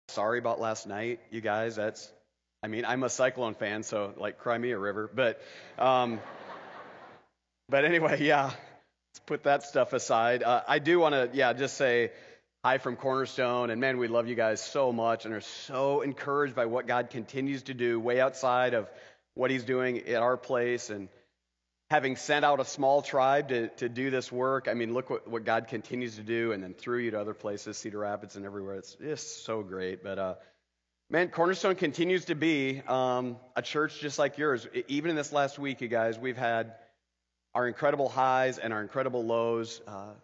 Sorry about last night, you guys. I'm a Cyclone fan, so like, cry me a river. Um, but anyway, yeah, let's put that stuff aside. I do want to, just say hi from Cornerstone, and man, we love you guys so much, and are so encouraged by what God continues to do way outside of what He's doing at our place, and having sent out a small tribe to do this work. I mean, look what God continues to do, and then through you to other places, Cedar Rapids and everywhere. It's just so great. But man, Cornerstone continues to be a church just like yours. Even in this last week, you guys, we've had our incredible highs and our incredible lows.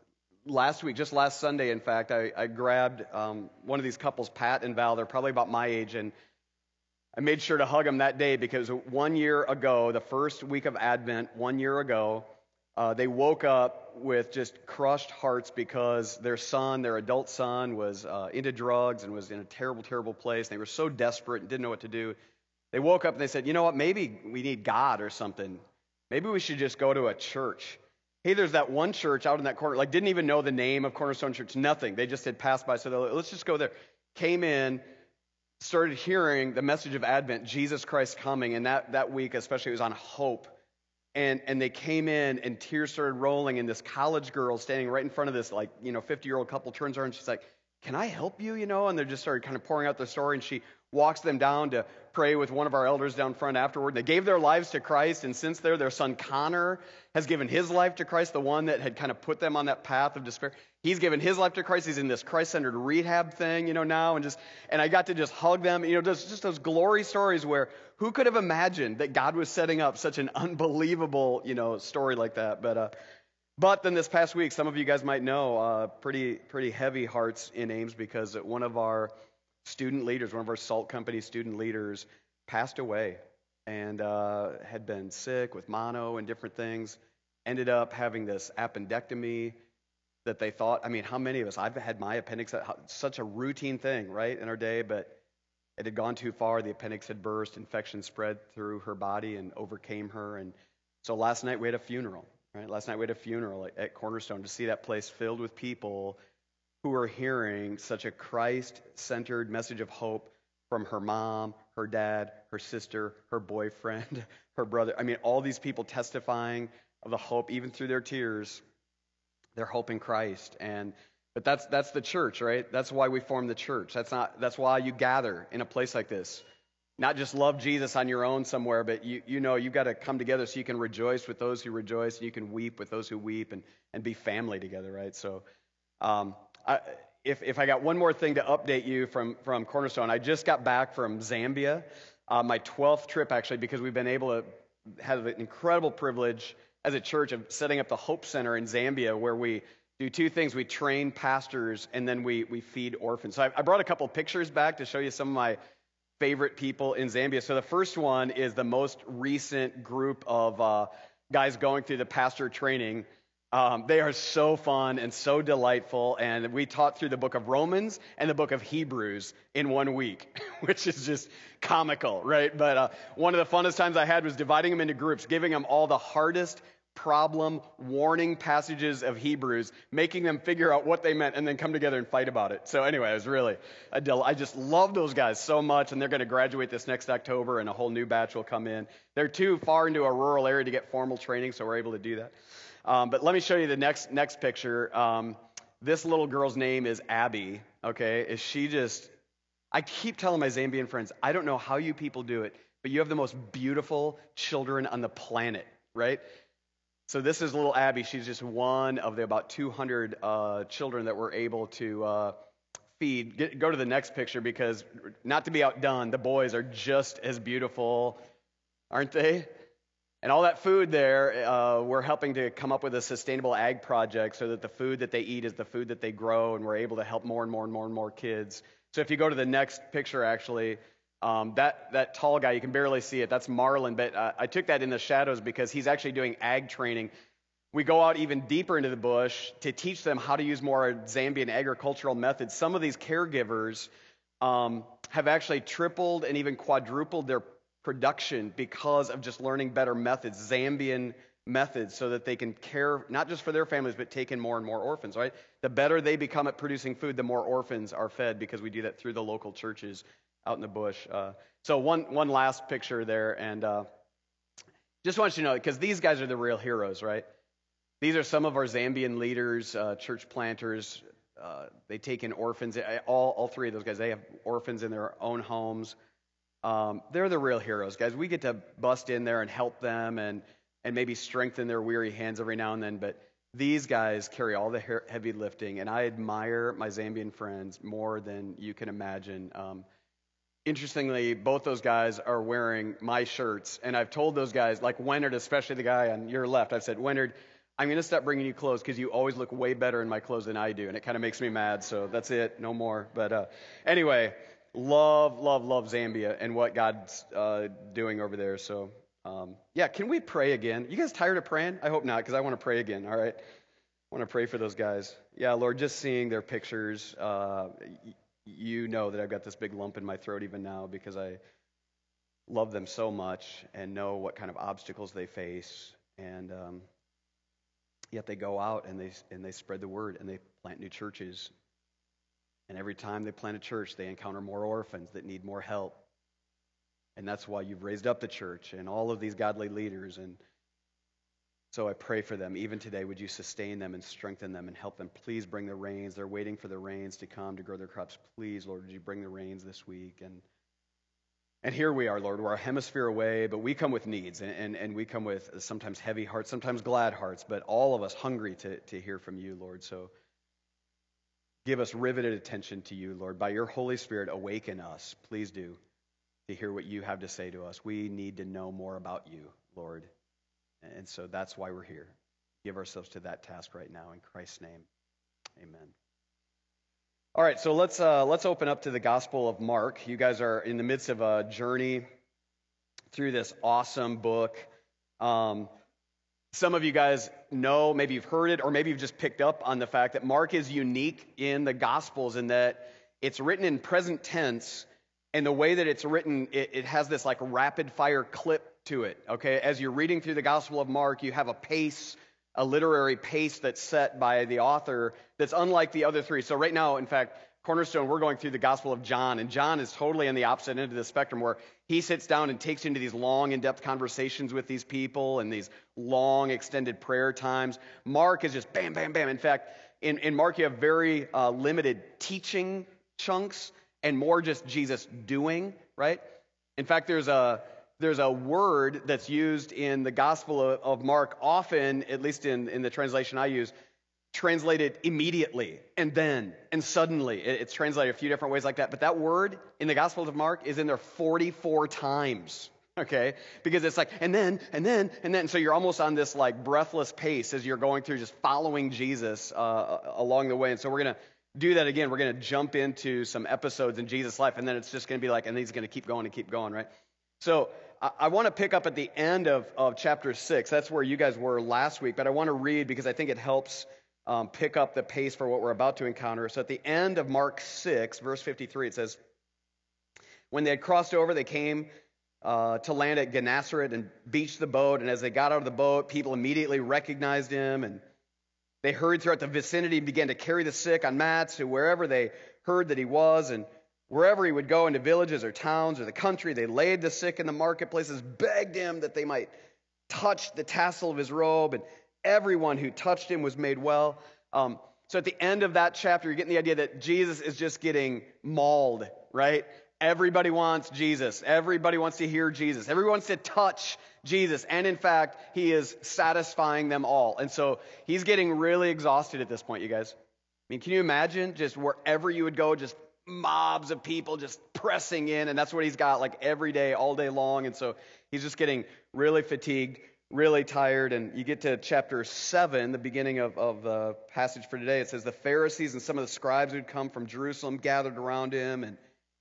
Last week, just last Sunday, in fact, I grabbed one of these couples, Pat and Val. They're probably about my age, and I made sure to hug them that day because 1 year ago, the first week of Advent, 1 year ago, they woke up with just crushed hearts because their son, their adult son, was into drugs and was in a terrible, terrible place. They were so desperate and didn't know what to do. They woke up and they said, you know what, maybe we need God or something. Maybe we should just go to a church. Hey, there's that one church out in that corner, like didn't even know the name of Cornerstone Church, nothing. They just had passed by, so let's just go there. Came in, started hearing the message of Advent, Jesus Christ coming, and that week especially it was on hope. And they came in, and tears started rolling, and this college girl standing right in front of this 50-year-old couple turns around, and she's like, can I help you, And they just started kind of pouring out their story, and she walks them down to pray with one of our elders down front afterward. They gave their lives to Christ, and since their son Connor has given his life to Christ, the one that had kind of put them on that path of despair. He's given his life to Christ. He's in this Christ-centered rehab thing, now, and I got to just hug them. Just those glory stories where who could have imagined that God was setting up such an unbelievable, story like that? But then this past week, some of you guys might know, pretty heavy hearts in Ames because one of our student leaders, one of our Salt Company student leaders, passed away and had been sick with mono and different things. Ended up having this appendectomy that they thought, how many of us, I've had my appendix, such a routine thing, right, in our day, but it had gone too far. The appendix had burst, infection spread through her body and overcame her. And so last night we had a funeral, right? Last night we had a funeral at Cornerstone to see that place filled with people who are hearing such a Christ-centered message of hope from her mom, her dad, her sister, her boyfriend, her brother. All these people testifying of the hope, even through their tears, their hope in Christ. But that's the church, right? That's why we form the church. That's why you gather in a place like this. Not just love Jesus on your own somewhere, but you've got to come together so you can rejoice with those who rejoice, and you can weep with those who weep, and be family together, right? So if I got one more thing to update you from Cornerstone, I just got back from Zambia, my 12th trip actually, because we've been able to have an incredible privilege as a church of setting up the Hope Center in Zambia, where we do two things. We train pastors, and then we feed orphans. So I brought a couple pictures back to show you some of my favorite people in Zambia. So the first one is the most recent group of guys going through the pastor training. They are so fun and so delightful, and we taught through the book of Romans and the book of Hebrews in 1 week, which is just comical, right? But one of the funnest times I had was dividing them into groups, giving them all the hardest problem warning passages of Hebrews, making them figure out what they meant, and then come together and fight about it. So anyway, it was really I just love those guys so much, and they're going to graduate this next October, and a whole new batch will come in. They're too far into a rural area to get formal training, so we're able to do that. But let me show you the next picture. This little girl's name is Abby, okay? I keep telling my Zambian friends, I don't know how you people do it, but you have the most beautiful children on the planet, right? So this is little Abby. She's just one of the about 200 children that we're able to feed. Go to the next picture, because not to be outdone, the boys are just as beautiful, aren't they? And all that food there, we're helping to come up with a sustainable ag project so that the food that they eat is the food that they grow, and we're able to help more and more and more and more kids. So if you go to the next picture, actually, that tall guy, you can barely see it, that's Marlon, but I took that in the shadows because he's actually doing ag training. We go out even deeper into the bush to teach them how to use more Zambian agricultural methods. Some of these caregivers have actually tripled and even quadrupled their production because of just learning better methods, Zambian methods so that they can care not just for their families, but take in more and more orphans, right? The better they become at producing food, the more orphans are fed because we do that through the local churches out in the bush. So one last picture there, and just want you to know, because these guys are the real heroes, right? These are some of our Zambian leaders, church planters. They take in orphans. All three of those guys, they have orphans in their own homes. They're the real heroes, guys. We get to bust in there and help them and maybe strengthen their weary hands every now and then. But these guys carry all the heavy lifting, and I admire my Zambian friends more than you can imagine. Interestingly, both those guys are wearing my shirts, and I've told those guys, like Wennard, especially the guy on your left, I've said, Wennard, I'm going to stop bringing you clothes because you always look way better in my clothes than I do, and it kind of makes me mad, so that's it, no more. But anyway, love Zambia and what God's doing over there. So, yeah, can we pray again? You guys tired of praying? I hope not, because I want to pray again, all right? I want to pray for those guys. Yeah, Lord, just seeing their pictures, you know that I've got this big lump in my throat even now because I love them so much and know what kind of obstacles they face. And yet they go out and they spread the word and they plant new churches. And every time they plant a church, they encounter more orphans that need more help. And that's why you've raised up the church and all of these godly leaders. And so I pray for them. Even today, would you sustain them and strengthen them and help them? Please bring the rains. They're waiting for the rains to come to grow their crops. Please, Lord, would you bring the rains this week? And here we are, Lord. We're a hemisphere away, but we come with needs. And we come with sometimes heavy hearts, sometimes glad hearts, but all of us hungry to hear from you, Lord. So give us riveted attention to you, Lord. By your Holy Spirit, awaken us. Please do, to hear what you have to say to us. We need to know more about you, Lord. And so that's why we're here. Give ourselves to that task right now. In Christ's name, amen. All right, so let's open up to the Gospel of Mark. You guys are in the midst of a journey through this awesome book. Some of you guys know, maybe you've heard it, or maybe you've just picked up on the fact that Mark is unique in the Gospels in that it's written in present tense, and the way that it's written, it has this like rapid fire clip to it, okay? As you're reading through the Gospel of Mark, you have a pace, a literary pace that's set by the author that's unlike the other three. So right now, in fact, Cornerstone, we're going through the Gospel of John, and John is totally on the opposite end of the spectrum where he sits down and takes you into these long, in-depth conversations with these people and these long, extended prayer times. Mark is just bam, bam, bam. In fact, in Mark, you have very limited teaching chunks and more just Jesus doing, right? In fact, there's a word that's used in the Gospel of Mark often, at least in the translation I use, translated immediately and then and suddenly. It's translated a few different ways like that. But that word in the Gospel of Mark is in there 44 times, okay? Because it's like, and then. So you're almost on this like breathless pace as you're going through just following Jesus along the way. And so we're going to do that again. We're going to jump into some episodes in Jesus' life, and then it's just going to be like, and he's going to keep going, right? So I want to pick up at the end of chapter 6. That's where you guys were last week, but I want to read because I think it helps pick up the pace for what we're about to encounter. So at the end of Mark 6, verse 53, it says, when they had crossed over, they came to land at Gennesaret and beached the boat, and as they got out of the boat, people immediately recognized him, and they hurried throughout the vicinity and began to carry the sick on mats to wherever they heard that he was, and wherever he would go into villages or towns or the country, they laid the sick in the marketplaces, begged him that they might touch the tassel of his robe, and everyone who touched him was made well. So at the end of that chapter, you're getting the idea that Jesus is just getting mauled, right? Everybody wants Jesus. Everybody wants to hear Jesus. Everyone wants to touch Jesus. And in fact, he is satisfying them all. And so he's getting really exhausted at this point, you guys. I mean, can you imagine just wherever you would go, just mobs of people just pressing in, and that's what he's got like every day, all day long. And so he's just getting really fatigued, really tired. And you get to chapter 7, the beginning of the passage for today. It says, the Pharisees and some of the scribes who'd come from Jerusalem gathered around him, and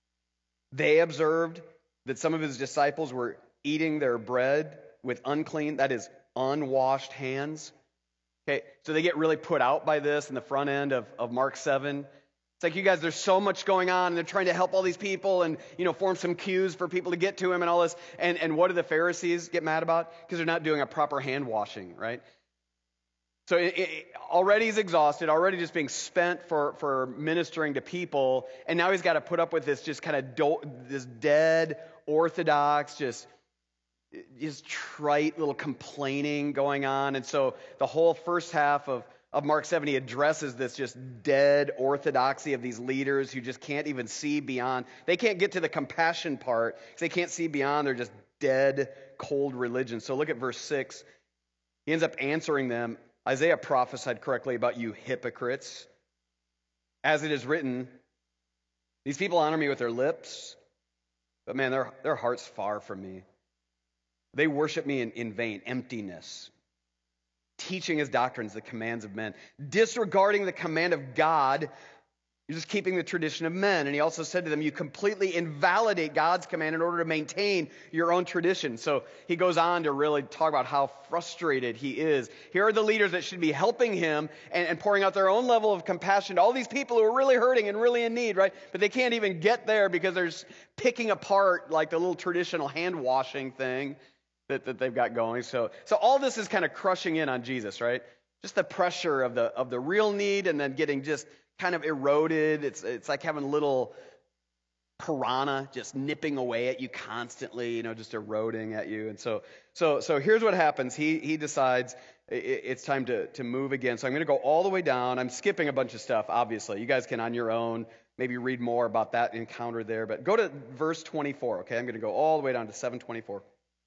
they observed that some of his disciples were eating their bread with unclean, that is, unwashed hands. Okay, so they get really put out by this in the front end of Mark 7. It's like, you guys, there's so much going on, and they're trying to help all these people and, form some queues for people to get to him and all this. And what do the Pharisees get mad about? Because they're not doing a proper hand washing, right? So already he's exhausted, already just being spent for ministering to people, and now he's got to put up with this just kind of this dead, orthodox, just trite little complaining going on. And so the whole first half of Mark 7, he addresses this just dead orthodoxy of these leaders who just can't even see beyond. They can't get to the compassion part because they can't see beyond. They're just dead, cold religion. So look at verse 6. He ends up answering them. Isaiah prophesied correctly about you hypocrites. As it is written, these people honor me with their lips, but man, their heart's far from me. They worship me in vain, emptiness, teaching as doctrines the commands of men, disregarding the command of God. You're just keeping the tradition of men. And he also said to them, you completely invalidate God's command in order to maintain your own tradition. So he goes on to really talk about how frustrated he is. Here are the leaders that should be helping him and pouring out their own level of compassion to all these people who are really hurting and really in need, right? But they can't even get there because they're picking apart like the little traditional hand washing thing that they've got going. So all this is kind of crushing in on Jesus, right? Just the pressure of the real need, and then getting just kind of eroded. It's like having a little piranha just nipping away at you constantly, just eroding at you. And so here's what happens. He decides it's time to move again. So I'm going to go all the way down. I'm skipping a bunch of stuff, obviously. You guys can on your own maybe read more about that encounter there. But go to verse 24, okay? I'm going to go all the way down to 7:24.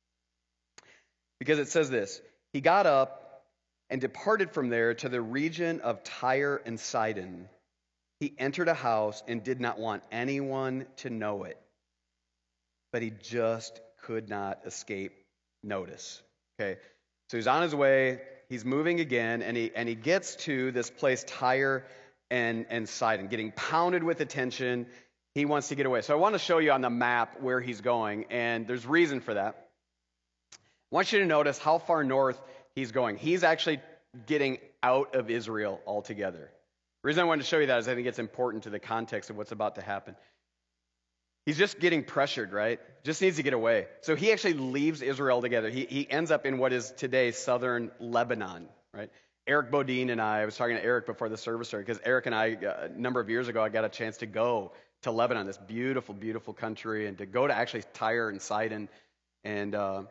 Because it says this, he got up and departed from there to the region of Tyre and Sidon. He entered a house and did not want anyone to know it, but he just could not escape notice. Okay, so he's on his way, he's moving again, and he gets to this place, Tyre and Sidon, getting pounded with attention. He wants to get away. So I want to show you on the map where he's going, and there's reason for that. I want you to notice how far north he's going. He's actually getting out of Israel altogether. The reason I wanted to show you that is I think it's important to the context of what's about to happen. He's just getting pressured, right? Just needs to get away. So he actually leaves Israel altogether. He ends up in what is today southern Lebanon, right? Eric Bodine and I was talking to Eric before the service started, because Eric and I, a number of years ago, I got a chance to go to Lebanon, this beautiful, beautiful country, and to go to actually Tyre and Sidon and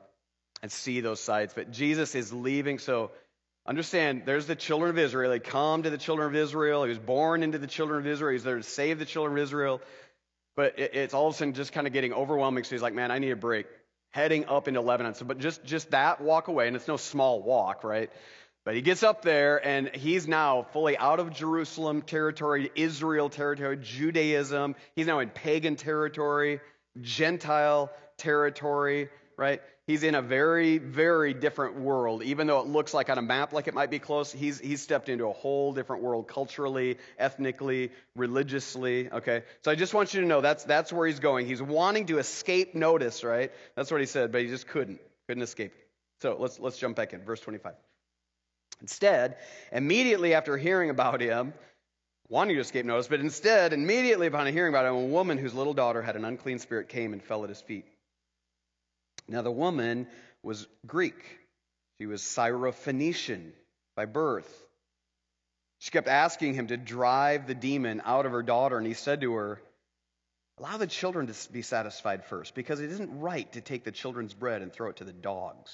see those sites. But Jesus is leaving. So understand, there's the children of Israel. They come to the children of Israel. He was born into the children of Israel. He's there to save the children of Israel. But it's all of a sudden just kind of getting overwhelming. So he's like, man, I need a break. Heading up into Lebanon. So, but just that walk away, and it's no small walk, right? But he gets up there, and he's now fully out of Jerusalem territory, Israel territory, Judaism. He's now in pagan territory, Gentile territory, right? He's in a very, very different world. Even though it looks like on a map like it might be close, he's stepped into a whole different world culturally, ethnically, religiously, okay? So I just want you to know that's where he's going. He's wanting to escape notice, right? That's what he said, but he just couldn't escape. So let's jump back in, verse 25. Instead, immediately after hearing about him, wanting to escape notice, but instead, immediately upon hearing about him, a woman whose little daughter had an unclean spirit came and fell at his feet. Now the woman was Greek. She was Syrophoenician by birth. She kept asking him to drive the demon out of her daughter, and he said to her, allow the children to be satisfied first, because it isn't right to take the children's bread and throw it to the dogs.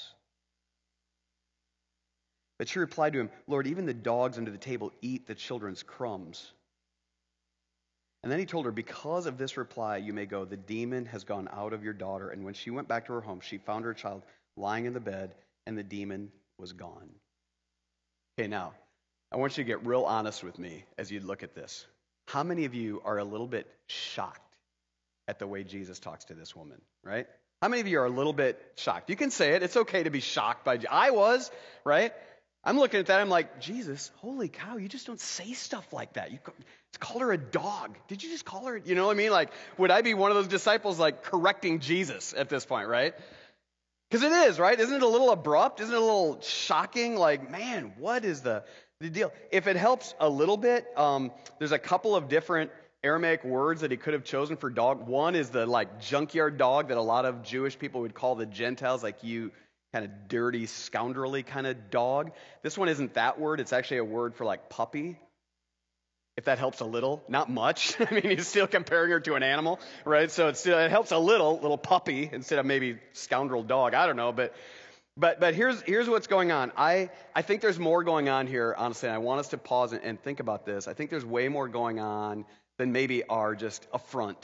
But she replied to him, Lord, even the dogs under the table eat the children's crumbs. And then he told her, because of this reply, you may go. The demon has gone out of your daughter. And when she went back to her home, she found her child lying in the bed, and the demon was gone. Okay, now, I want you to get real honest with me as you look at this. How many of you are a little bit shocked at the way Jesus talks to this woman, right? How many of you are a little bit shocked? You can say it. It's okay to be shocked by I was, right? I'm looking at that. I'm like, Jesus, holy cow, you just don't say stuff like that. You call her a dog. Did you just call her? You know what I mean? Like, would I be one of those disciples like correcting Jesus at this point, right? Because it is, right? Isn't it a little abrupt? Isn't it a little shocking? Like, man, what is the The deal. If it helps a little bit, there's a couple of different Aramaic words that he could have chosen for dog. One is the like junkyard dog that a lot of Jewish people would call the Gentiles, like you kind of dirty, scoundrelly kind of dog. This one isn't that word. It's actually a word for like puppy. If that helps a little, not much. I mean, he's still comparing her to an animal, right? So it helps a little puppy instead of maybe scoundrel dog. I don't know, but here's what's going on. I think there's more going on here, honestly. And I want us to pause and think about this. I think there's way more going on than maybe our just affront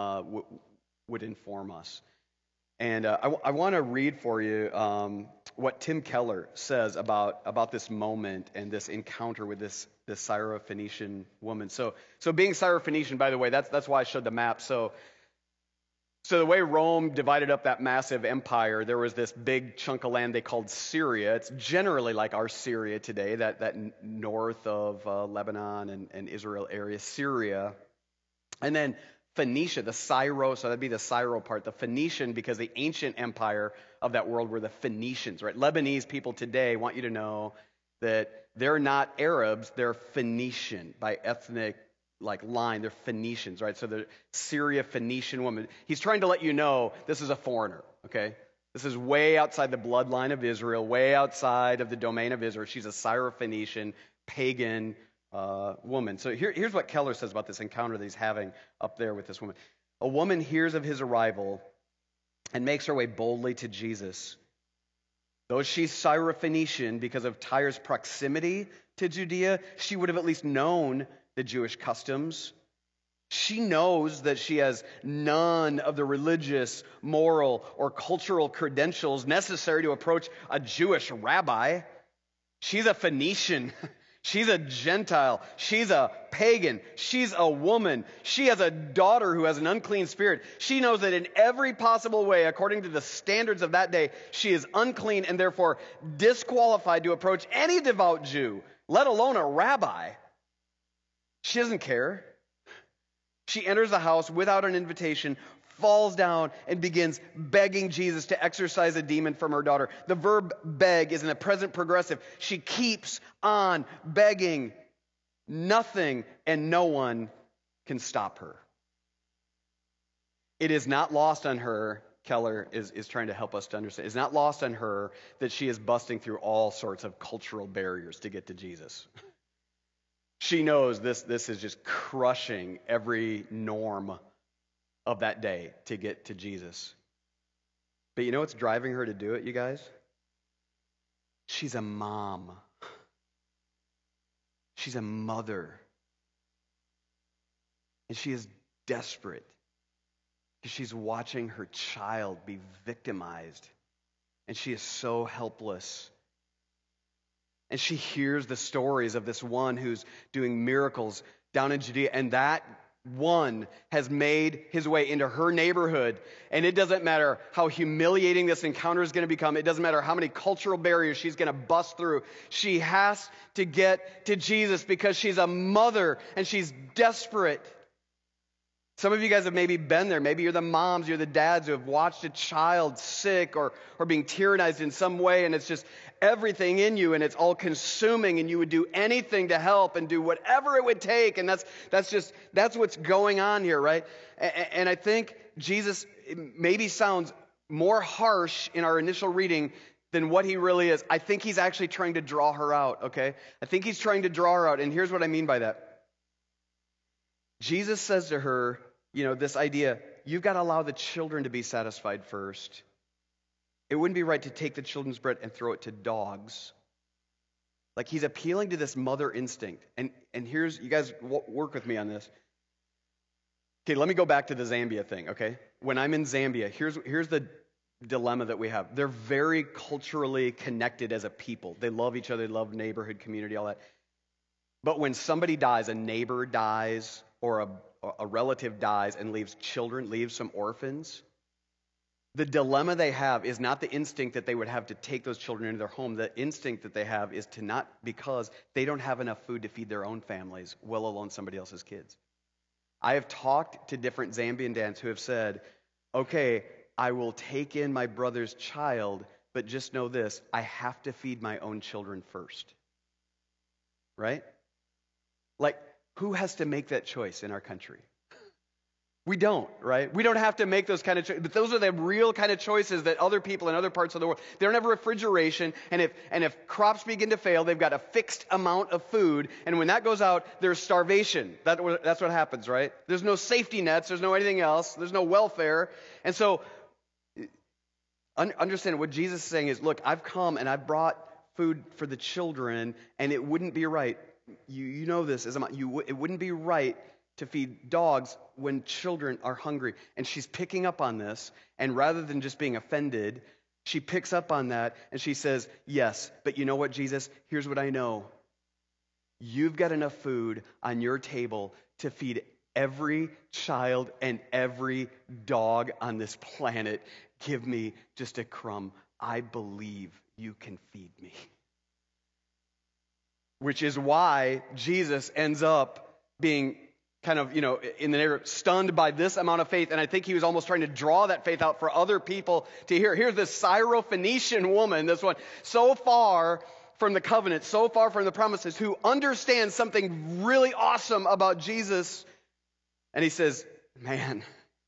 would inform us. And I want to read for you what Tim Keller says about this moment and this encounter with this Syrophoenician woman. So being Syrophoenician, by the way, that's why I showed the map. So the way Rome divided up that massive empire, there was this big chunk of land they called Syria. It's generally like our Syria today, that north of Lebanon and Israel area, Syria. And then Phoenicia, the Syro, so that'd be the Syro part, the Phoenician, because the ancient empire of that world were the Phoenicians, right? Lebanese people today want you to know that they're not Arabs, they're Phoenician by ethnic line. They're Phoenicians, right? So the Syria Phoenician woman. He's trying to let you know this is a foreigner, okay? This is way outside the bloodline of Israel, way outside of the domain of Israel. She's a Syrophoenician pagan woman. So here's what Keller says about this encounter that he's having up there with this woman. A woman hears of his arrival and makes her way boldly to Jesus. Though she's Syrophoenician because of Tyre's proximity to Judea, she would have at least known the Jewish customs. She knows that she has none of the religious, moral, or cultural credentials necessary to approach a Jewish rabbi. She's a Phoenician. She's a Gentile. She's a pagan. She's a woman. She has a daughter who has an unclean spirit. She knows that in every possible way, according to the standards of that day, she is unclean and therefore disqualified to approach any devout Jew, let alone a rabbi. She doesn't care. She enters the house without an invitation, falls down, and begins begging Jesus to exorcise a demon from her daughter. The verb beg is in the present progressive. She keeps on begging. Nothing and no one can stop her. It is not lost on her, Keller is trying to help us to understand. It's not lost on her that she is busting through all sorts of cultural barriers to get to Jesus. She knows this is just crushing every norm of that day to get to Jesus. But you know what's driving her to do it, you guys? She's a mom. She's a mother. And she is desperate because she's watching her child be victimized. And she is so helpless. And she hears the stories of this one who's doing miracles down in Judea. And that one has made his way into her neighborhood. And it doesn't matter how humiliating this encounter is going to become. It doesn't matter how many cultural barriers she's going to bust through. She has to get to Jesus because she's a mother and she's desperate. Some of you guys have maybe been there. Maybe you're the moms, you're the dads who have watched a child sick or being tyrannized in some way, and it's just everything in you, and it's all consuming, and you would do anything to help and do whatever it would take, and that's what's going on here, right? And I think Jesus maybe sounds more harsh in our initial reading than what he really is. I think he's actually trying to draw her out, okay? I think he's trying to draw her out, and here's what I mean by that. Jesus says to her, this idea, you've got to allow the children to be satisfied first. It wouldn't be right to take the children's bread and throw it to dogs. Like he's appealing to this mother instinct. And here's, you guys work with me on this. Okay, let me go back to the Zambia thing, okay? When I'm in Zambia, here's the dilemma that we have. They're very culturally connected as a people. They love each other, they love neighborhood, community, all that. But when somebody dies, a neighbor dies, or a relative dies and leaves children, leaves some orphans, the dilemma they have is not the instinct that they would have to take those children into their home. The instinct that they have is to not, because they don't have enough food to feed their own families, well alone somebody else's kids. I have talked to different Zambian dads who have said, okay, I will take in my brother's child, but just know this, I have to feed my own children first. right? Like, who has to make that choice in our country? We don't, right? We don't have to make those kind of choices, but those are the real kind of choices that other people in other parts of the world, they don't have a refrigeration, and if crops begin to fail, they've got a fixed amount of food, and when that goes out, there's starvation. That's what happens, right? There's no safety nets, there's no anything else, there's no welfare, and so understand what Jesus is saying is, look, I've come and I've brought food for the children, and it wouldn't be right. You know this, it wouldn't be right to feed dogs when children are hungry. And she's picking up on this, and rather than just being offended, she picks up on that, and she says, yes, but you know what, Jesus? Here's what I know. You've got enough food on your table to feed every child and every dog on this planet. Give me just a crumb. I believe you can feed me. Which is why Jesus ends up being kind of, in the neighborhood, stunned by this amount of faith. And I think he was almost trying to draw that faith out for other people to hear. Here's this Syrophoenician woman, this one, so far from the covenant, so far from the promises, who understands something really awesome about Jesus. And he says, man,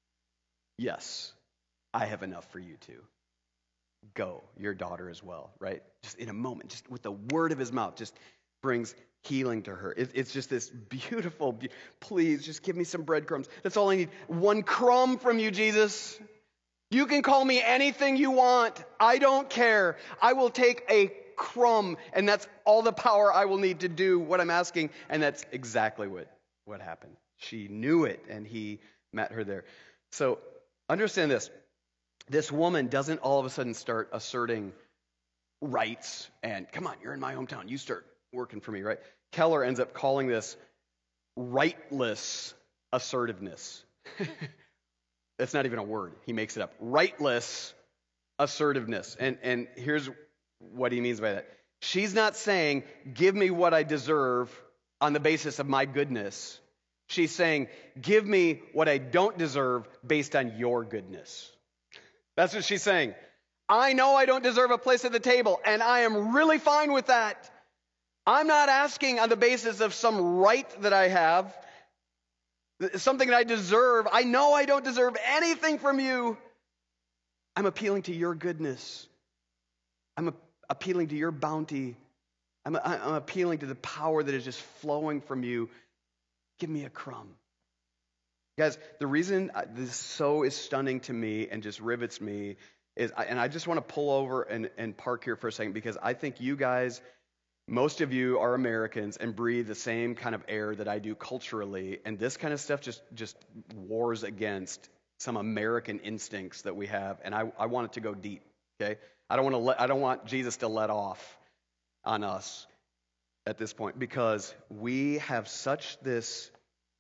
yes, I have enough for you too. Go, your daughter as well, right? Just in a moment, just with the word of his mouth, just brings healing to her. It's just this beautiful, please just give me some breadcrumbs. That's all I need. One crumb from you, Jesus. You can call me anything you want. I don't care. I will take a crumb, and that's all the power I will need to do what I'm asking. And that's exactly what happened. She knew it, and he met her there. So understand this. This woman doesn't all of a sudden start asserting rights and, come on, you're in my hometown. You start working for me, right? Keller ends up calling this rightless assertiveness. That's not even a word. He makes it up. Rightless assertiveness. And here's what he means by that. She's not saying, give me what I deserve on the basis of my goodness. She's saying, give me what I don't deserve based on your goodness. That's what she's saying. I know I don't deserve a place at the table, and I am really fine with that. I'm not asking on the basis of some right that I have, something that I deserve. I know I don't deserve anything from you. I'm appealing to your goodness. I'm appealing to your bounty. I'm appealing to the power that is just flowing from you. Give me a crumb. Guys, the reason this so is stunning to me and just rivets me is, and I just want to pull over and park here for a second, because I think you guys, most of you are Americans and breathe the same kind of air that I do culturally, and this kind of stuff just wars against some American instincts that we have, and I want it to go deep. Okay, I don't want Jesus to let off on us at this point, because we have such this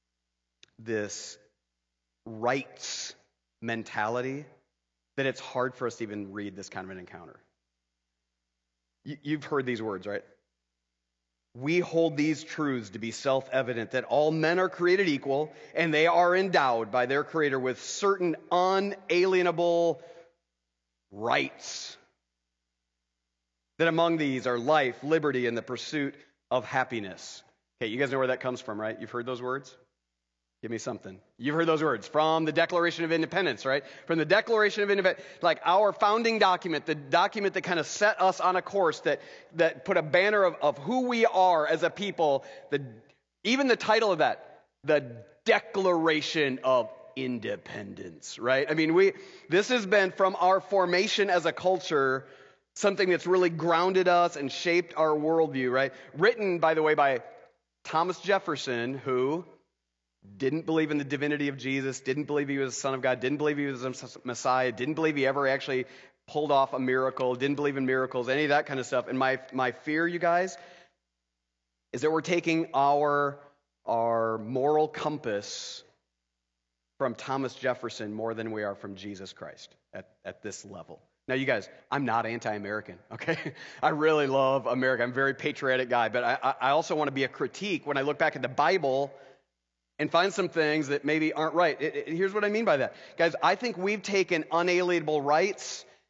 rights mentality that it's hard for us to even read this kind of an encounter. You've heard these words, right? We hold these truths to be self-evident, that all men are created equal, and they are endowed by their Creator with certain unalienable rights. That among these are life, liberty, and the pursuit of happiness. Okay, you guys know where that comes from, right? You've heard those words? Give me something. You've heard those words from the Declaration of Independence, right? From the Declaration of Independence, like our founding document, the document that kind of set us on a course that put a banner of who we are as a people. Even the title of that, the Declaration of Independence, right? I mean, this has been from our formation as a culture, something that's really grounded us and shaped our worldview, right? Written, by the way, by Thomas Jefferson, who didn't believe in the divinity of Jesus, didn't believe he was the Son of God, didn't believe he was a Messiah, didn't believe he ever actually pulled off a miracle, didn't believe in miracles, any of that kind of stuff. And my fear, you guys, is that we're taking our moral compass from Thomas Jefferson more than we are from Jesus Christ at this level. Now, you guys, I'm not anti-American, okay? I really love America. I'm a very patriotic guy, but I also want to be a critique when I look back at the Bible and find some things that maybe aren't right. Here's what I mean by that. Guys, I think we've taken unalienable rights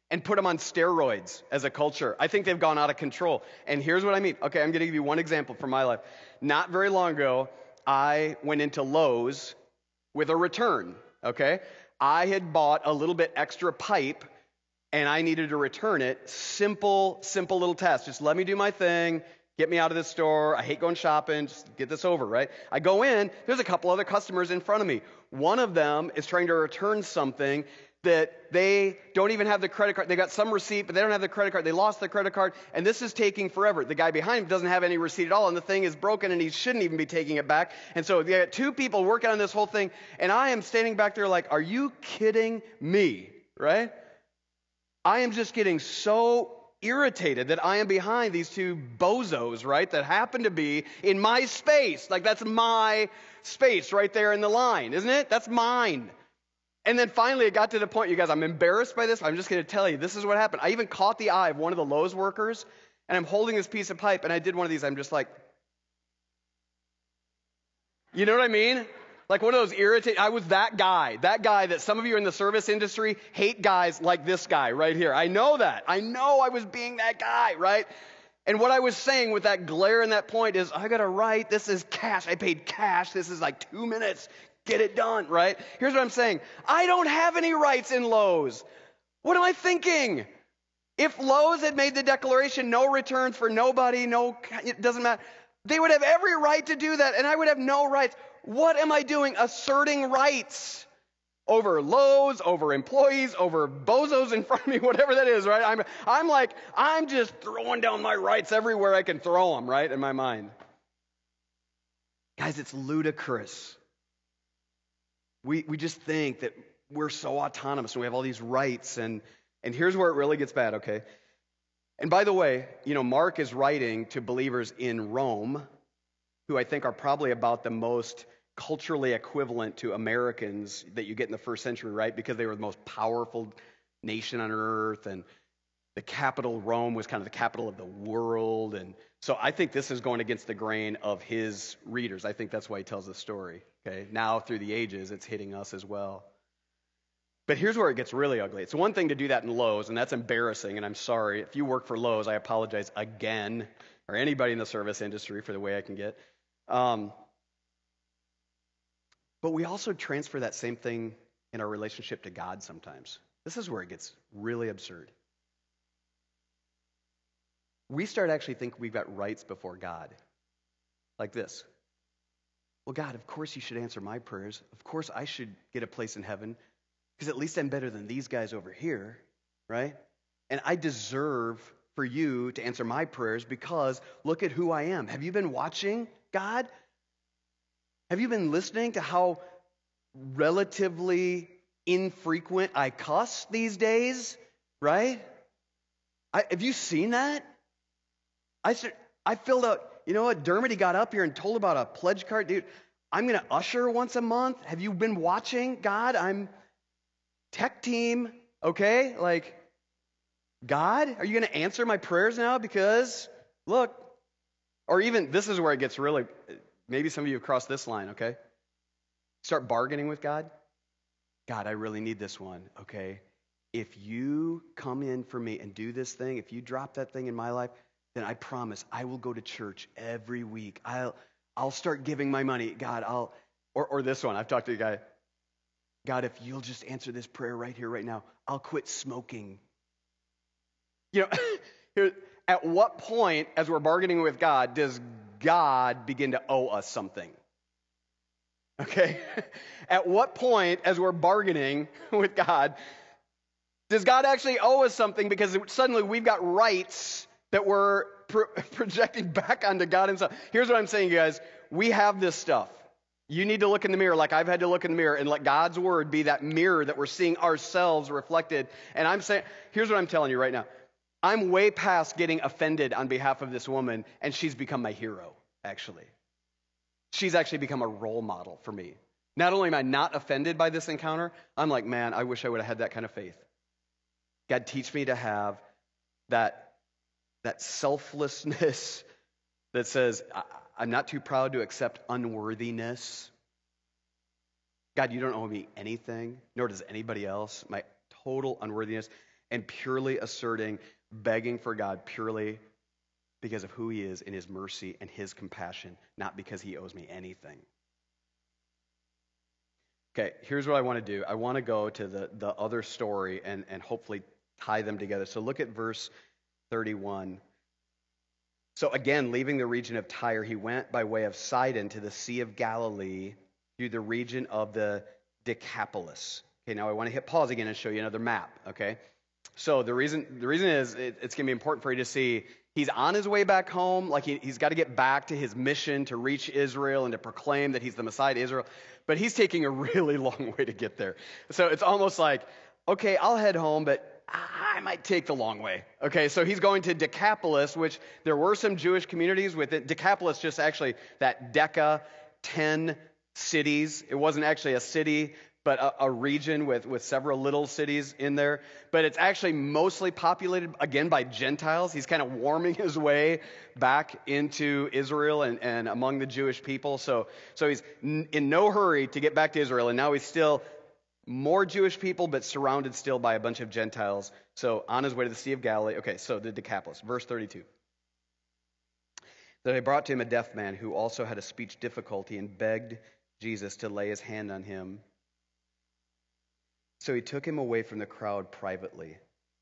and put them on steroids as a culture. I think they've gone out of control. And here's what I mean. Okay, I'm going to give you one example from my life. Not very long ago, I went into Lowe's with a return, okay? I had bought a little bit extra pipe, and I needed to return it. Simple little test. Just let me do my thing. Get me out of this store. I hate going shopping. Just get this over, right? I go in. There's a couple other customers in front of me. One of them is trying to return something that they don't even have the credit card. They got some receipt, but they don't have the credit card. They lost the credit card, and this is taking forever. The guy behind him doesn't have any receipt at all, and the thing is broken, and he shouldn't even be taking it back. And so they got two people working on this whole thing, and I am standing back there like, are you kidding me, right? I am just getting so irritated that I am behind these two bozos, right, that happen to be in my space. Like, that's my space right there in the line, isn't it? That's mine. And then finally it got to the point, you guys, I'm embarrassed by this. I'm just going to tell you, this is what happened. I even caught the eye of one of the Lowe's workers, and I'm holding this piece of pipe, and I did one of these. I'm just like, you know what I mean? Like one of those irritating, I was that guy that some of you in the service industry hate guys like this guy right here. I know that. I know I was being that guy, right? And what I was saying with that glare and that point is, I got to write, this is cash. I paid cash. This is like 2 minutes. Get it done, right? Here's what I'm saying. I don't have any rights in Lowe's. What am I thinking? If Lowe's had made the declaration, no returns for nobody, it doesn't matter, they would have every right to do that, and I would have no rights. What am I doing? Asserting rights over Lowe's, over employees, over bozos in front of me, whatever that is, right? I'm just throwing down my rights everywhere I can throw them, right, in my mind. Guys, it's ludicrous. We just think that we're so autonomous and we have all these rights, and here's where it really gets bad, okay? And by the way, Mark is writing to believers in Rome, who I think are probably about the most culturally equivalent to Americans that you get in the first century, right? Because they were the most powerful nation on earth, and the capital, Rome, was kind of the capital of the world. And so I think this is going against the grain of his readers. I think that's why he tells the story. Okay, now through the ages, it's hitting us as well. But here's where it gets really ugly. It's one thing to do that in Lowe's, and that's embarrassing, and I'm sorry. If you work for Lowe's, I apologize again, or anybody in the service industry for the way I can get. But we also transfer that same thing in our relationship to God sometimes. This is where it gets really absurd. We start actually thinking we've got rights before God. Like this. Well, God, of course you should answer my prayers. Of course I should get a place in heaven, because at least I'm better than these guys over here, right? And I deserve for you to answer my prayers because look at who I am. Have you been watching, God? Have you been listening to how relatively infrequent I cuss these days, right? Have you seen that? I filled out, you know what, Dermody got up here and told about a pledge card. Dude, I'm going to usher once a month. Have you been watching? God, I'm tech team, okay? Like, God, are you going to answer my prayers now? Because, look, or even, this is where it gets really, maybe some of you have crossed this line, okay? Start bargaining with God. God, I really need this one, okay? If you come in for me and do this thing, if you drop that thing in my life, then I promise I will go to church every week. I'll start giving my money. God, or this one. I've talked to a guy. God, if you'll just answer this prayer right here, right now, I'll quit smoking. At what point, as we're bargaining with God, does God begin to owe us something? Okay? At what point, as we're bargaining with God, does God actually owe us something because suddenly we've got rights that we're projecting back onto God himself? Here's what I'm saying, you guys. We have this stuff. You need to look in the mirror like I've had to look in the mirror and let God's word be that mirror that we're seeing ourselves reflected. And I'm saying, here's what I'm telling you right now. I'm way past getting offended on behalf of this woman, and she's become my hero, actually. She's actually become a role model for me. Not only am I not offended by this encounter, I'm like, man, I wish I would have had that kind of faith. God, teach me to have that selflessness that says, I'm not too proud to accept unworthiness. God, you don't owe me anything, nor does anybody else. My total unworthiness. and purely asserting, begging for God purely because of who he is in his mercy and his compassion, not because he owes me anything. Okay, here's what I want to do. I want to go to the other story and hopefully tie them together. So look at verse 31. So again, leaving the region of Tyre, he went by way of Sidon to the Sea of Galilee through the region of the Decapolis. Okay, now I want to hit pause again and show you another map, okay? So the reason is it's going to be important for you to see he's on his way back home, like he's got to get back to his mission to reach Israel and to proclaim that he's the Messiah to Israel, but he's taking a really long way to get there. So it's almost like, okay, I'll head home, but I might take the long way. Okay, so he's going to Decapolis, which there were some Jewish communities with it. Decapolis, just actually that Deca, 10 cities. It wasn't actually a city, but a region with several little cities in there. But it's actually mostly populated, again, by Gentiles. He's kind of warming his way back into Israel and among the Jewish people. So he's in no hurry to get back to Israel, and now he's still more Jewish people, but surrounded still by a bunch of Gentiles. So on his way to the Sea of Galilee. Okay, so the Decapolis, verse 32. That I brought to him a deaf man who also had a speech difficulty and begged Jesus to lay his hand on him. So he took him away from the crowd privately.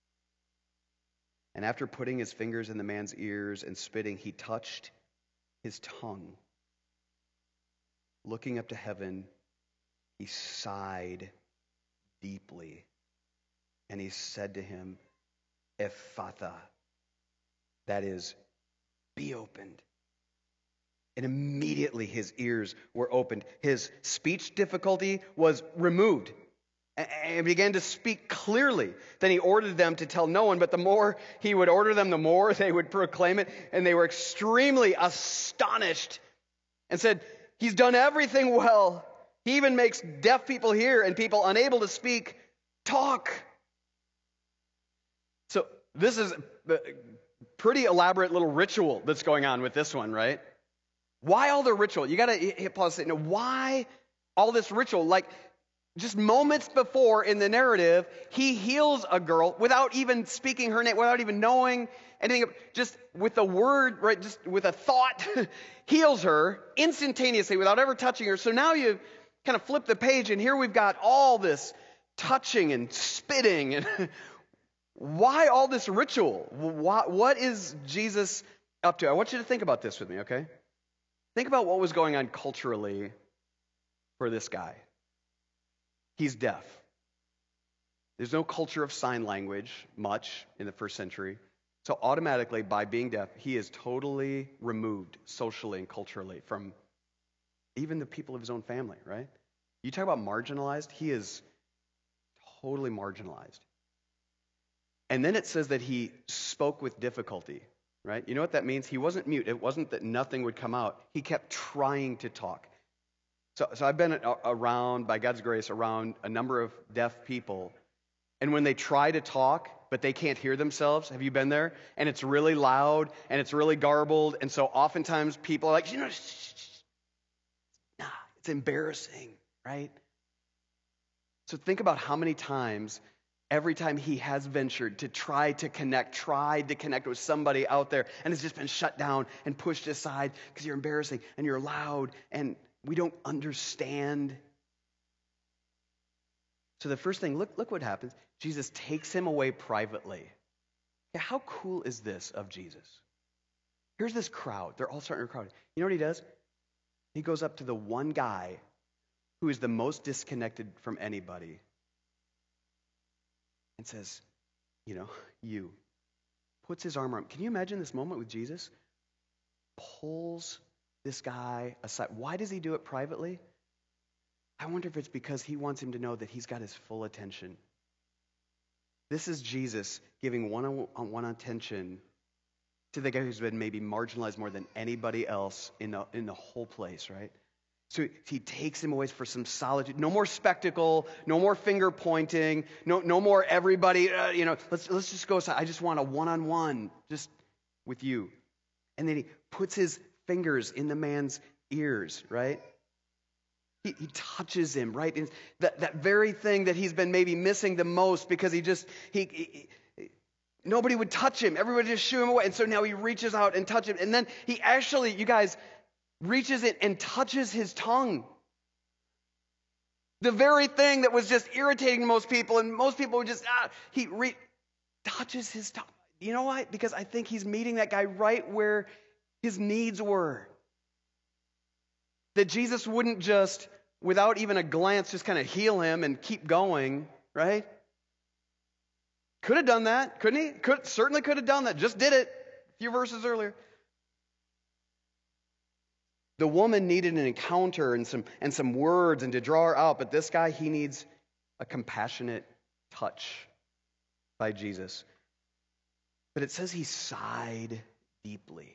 And after putting his fingers in the man's ears and spitting, he touched his tongue. Looking up to heaven, he sighed deeply. And he said to him, Ephphatha, that is, be opened. And immediately his ears were opened. His speech difficulty was removed. And began to speak clearly. Then he ordered them to tell no one, but the more he would order them, the more they would proclaim it. And they were extremely astonished and said, he's done everything well. He even makes deaf people hear and people unable to speak talk. So this is a pretty elaborate little ritual that's going on with this one, right? Why all the ritual? You got to hit pause and say, why all this ritual? Like, just moments before in the narrative, he heals a girl without even speaking her name, without even knowing anything. Just with a word, right? Just with a thought, heals her instantaneously without ever touching her. So now you kind of flip the page, and here we've got all this touching and spitting. And why all this ritual? What is Jesus up to? I want you to think about this with me, okay? Think about what was going on culturally for this guy. He's deaf. There's no culture of sign language much in the first century. So automatically, by being deaf, he is totally removed socially and culturally from even the people of his own family, right? You talk about marginalized, he is totally marginalized. And then it says that he spoke with difficulty, right? You know what that means? He wasn't mute. It wasn't that nothing would come out. He kept trying to talk. So I've been around, by God's grace, around a number of deaf people. And when they try to talk, but they can't hear themselves, have you been there? And it's really loud, and it's really garbled. And so oftentimes people are like, nah, it's embarrassing, right? So think about how many times, every time he has ventured to try to connect with somebody out there, and it's just been shut down and pushed aside because you're embarrassing and you're loud and we don't understand. So the first thing, look what happens. Jesus takes him away privately. Yeah, how cool is this of Jesus? Here's this crowd. They're all starting to crowd. You know what he does? He goes up to the one guy who is the most disconnected from anybody and says, you. Puts his arm around. Can you imagine this moment with Jesus? Pulls this guy aside. Why does he do it privately? I wonder if it's because he wants him to know that he's got his full attention. This is Jesus giving one-on-one attention to the guy who's been maybe marginalized more than anybody else in the whole place, right? So he takes him away for some solitude. No more spectacle. No more finger pointing. No more everybody. Let's just go aside. I just want a one-on-one, just with you. And then he puts his fingers in the man's ears, right? He touches him, right? And that very thing that he's been maybe missing the most because he nobody would touch him. Everybody just shoo him away. And so now he reaches out and touches him. And then he actually, you guys, reaches it and touches his tongue. The very thing that was just irritating most people, and most people would just, touches his tongue. You know why? Because I think he's meeting that guy right where his needs were. That Jesus wouldn't just, without even a glance, just kind of heal him and keep going, right? Could have done that, couldn't he? Certainly could have done that. Just did it a few verses earlier. The woman needed an encounter and some words and to draw her out, but this guy, he needs a compassionate touch by Jesus. But it says he sighed deeply.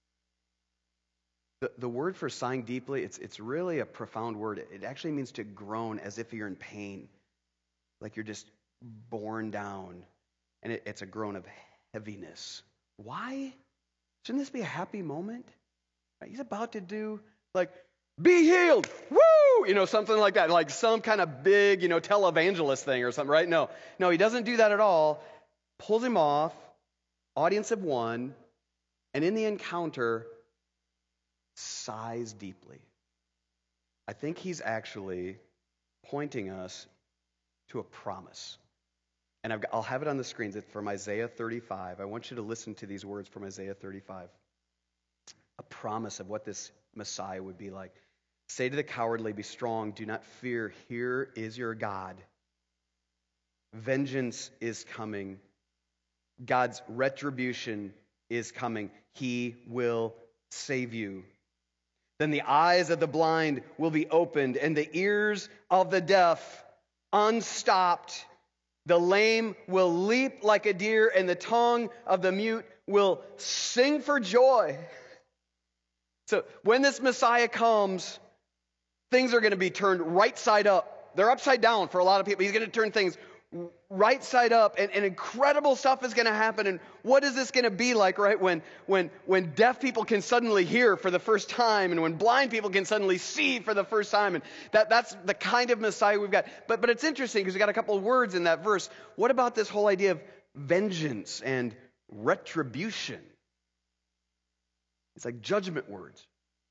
The word for sighing deeply, it's really a profound word. It actually means to groan as if you're in pain, like you're just borne down. And it's a groan of heaviness. Why? Shouldn't this be a happy moment? He's about to do, like, be healed, woo! Something like that, like some kind of big, televangelist thing or something, right? No, he doesn't do that at all. Pulls him off, audience of one, and in the encounter, sighs deeply. I think he's actually pointing us to a promise. And I'll have it on the screens. It's from Isaiah 35. I want you to listen to these words from Isaiah 35. A promise of what this Messiah would be like. Say to the cowardly, be strong, do not fear. Here is your God. Vengeance is coming. God's retribution is coming. He will save you. Then the eyes of the blind will be opened, and the ears of the deaf unstopped. The lame will leap like a deer, and the tongue of the mute will sing for joy. So when this Messiah comes, things are going to be turned right side up. They're upside down for a lot of people. He's going to turn things right side up, and incredible stuff is going to happen. And what is this going to be like, right? When deaf people can suddenly hear for the first time, and when blind people can suddenly see for the first time, and that's the kind of Messiah we've got. But it's interesting because we got a couple of words in that verse. What about this whole idea of vengeance and retribution? It's like judgment words.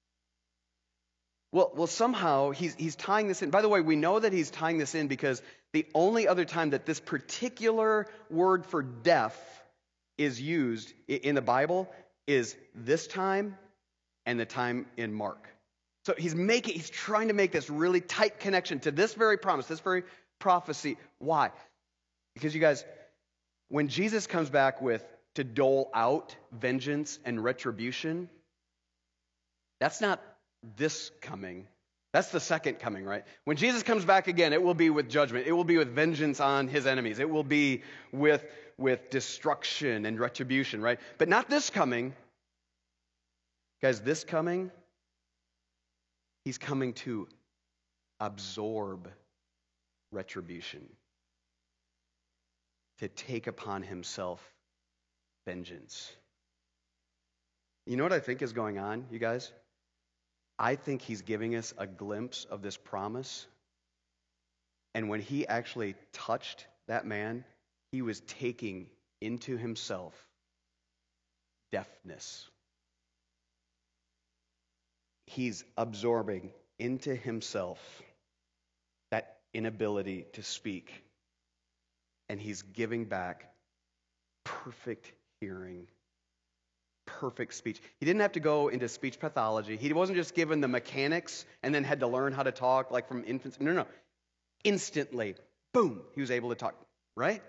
Well, somehow he's tying this in. By the way, we know that he's tying this in because the only other time that this particular word for deaf is used in the Bible is this time and the time in Mark. So he's trying to make this really tight connection to this very promise, this very prophecy. Why? Because you guys, when Jesus comes back to dole out vengeance and retribution, that's not this coming. That's the second coming, right? When Jesus comes back again, it will be with judgment. It will be with vengeance on his enemies. It will be with destruction and retribution, right? But not this coming. Guys, this coming, he's coming to absorb retribution, to take upon himself vengeance. You know what I think is going on, you guys? I think he's giving us a glimpse of this promise. And when he actually touched that man, he was taking into himself deafness. He's absorbing into himself that inability to speak. And he's giving back perfect hearing, perfect speech. He didn't have to go into speech pathology. He wasn't just given the mechanics and then had to learn how to talk like from infancy. No. Instantly, boom, he was able to talk, right?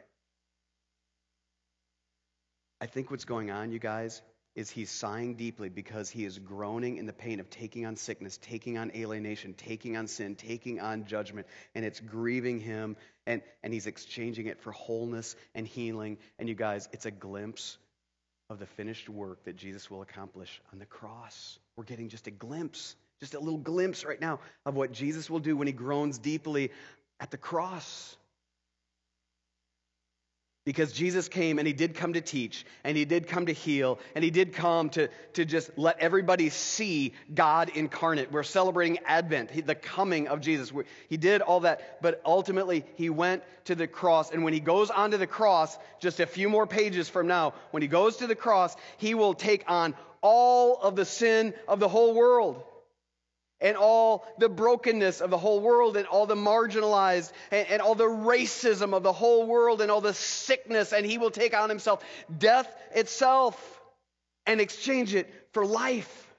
I think what's going on, you guys, is he's sighing deeply because he is groaning in the pain of taking on sickness, taking on alienation, taking on sin, taking on judgment, and it's grieving him, and he's exchanging it for wholeness and healing. And you guys, it's a glimpse of the finished work that Jesus will accomplish on the cross. We're getting just a glimpse, just a little glimpse right now of what Jesus will do when he groans deeply at the cross. Because Jesus came and he did come to teach, and he did come to heal, and he did come to just let everybody see God incarnate. We're celebrating Advent, the coming of Jesus. He did all that, but ultimately he went to the cross. And when he goes onto the cross, just a few more pages from now, when he goes to the cross, he will take on all of the sin of the whole world, and all the brokenness of the whole world, and all the marginalized, and all the racism of the whole world, and all the sickness, and he will take on himself death itself and exchange it for life.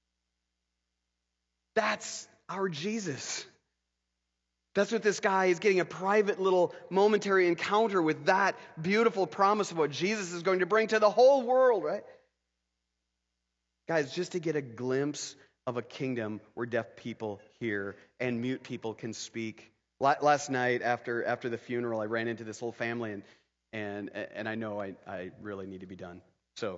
That's our Jesus. That's what this guy is getting, a private little momentary encounter with that beautiful promise of what Jesus is going to bring to the whole world, right? Guys, just to get a glimpse of a kingdom where deaf people hear and mute people can speak. Last night after the funeral, I ran into this whole family, and I know I really need to be done. So,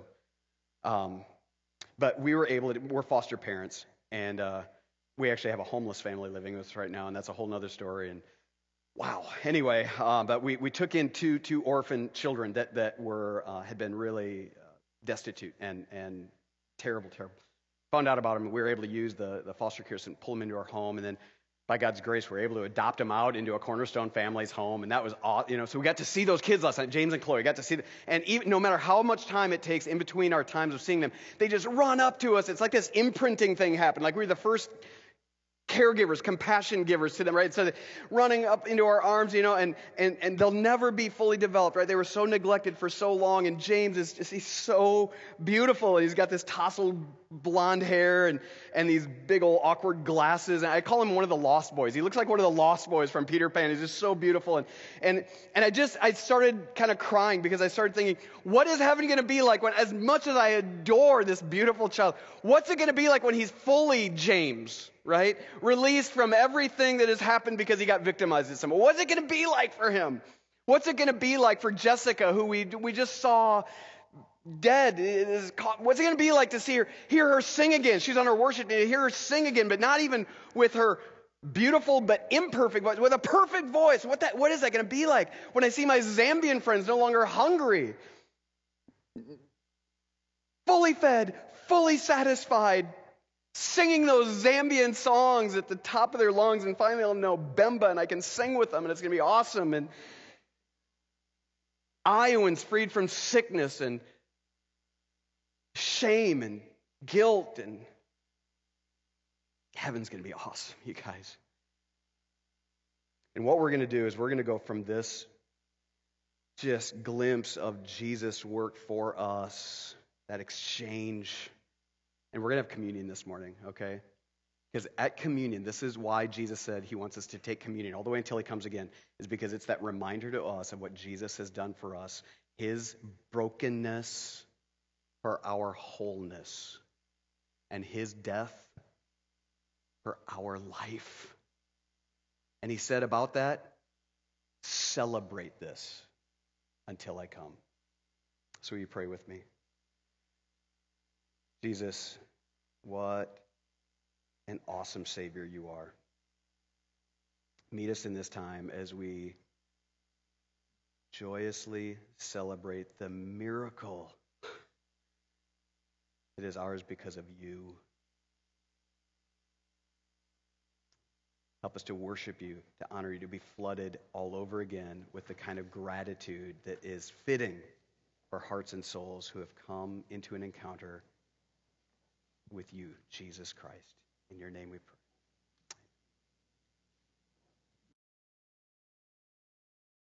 but we were able to. We're foster parents, and we actually have a homeless family living with us right now, and that's a whole nother story. And wow. Anyway, but we took in two orphan children that were had been really destitute and terrible. Found out about them, and we were able to use the foster care and pull them into our home, and then by God's grace, we were able to adopt them out into a Cornerstone Family's home, and that was awesome. So we got to see those kids last night, James and Chloe, got to see them, and even no matter how much time it takes in between our times of seeing them, they just run up to us. It's like this imprinting thing happened, like we were the first caregivers, compassion givers to them, right? So running up into our arms, and they'll never be fully developed, right? They were so neglected for so long, and James he's so beautiful. He's got this tousled blonde hair and these big old awkward glasses, and I call him one of the Lost Boys. He looks like one of the Lost Boys from Peter Pan. He's just so beautiful, and I started kind of crying because I started thinking, what is heaven going to be like when, as much as I adore this beautiful child, what's it going to be like when he's fully James? Right? Released from everything that has happened because he got victimized at some point. What's it going to be like for him? What's it going to be like for Jessica, who we just saw dead? What's it going to be like to hear her sing again? She's on her worship day, to hear her sing again, but not even with her beautiful but imperfect voice, with a perfect voice. What is that going to be like when I see my Zambian friends no longer hungry, fully fed, fully satisfied, singing those Zambian songs at the top of their lungs, and finally I'll know Bemba and I can sing with them, and it's going to be awesome. And Iowans freed from sickness and shame and guilt, and heaven's going to be awesome, you guys. And what we're going to do is we're going to go from this just glimpse of Jesus' work for us, that exchange. And we're going to have communion this morning, okay? Because at communion, this is why Jesus said he wants us to take communion all the way until he comes again, is because it's that reminder to us of what Jesus has done for us, his brokenness for our wholeness, and his death for our life. And he said about that, celebrate this until I come. So will you pray with me? Jesus, what an awesome Savior you are. Meet us in this time as we joyously celebrate the miracle that is ours because of you. Help us to worship you, to honor you, to be flooded all over again with the kind of gratitude that is fitting for hearts and souls who have come into an encounter with you, Jesus Christ. In your name we pray.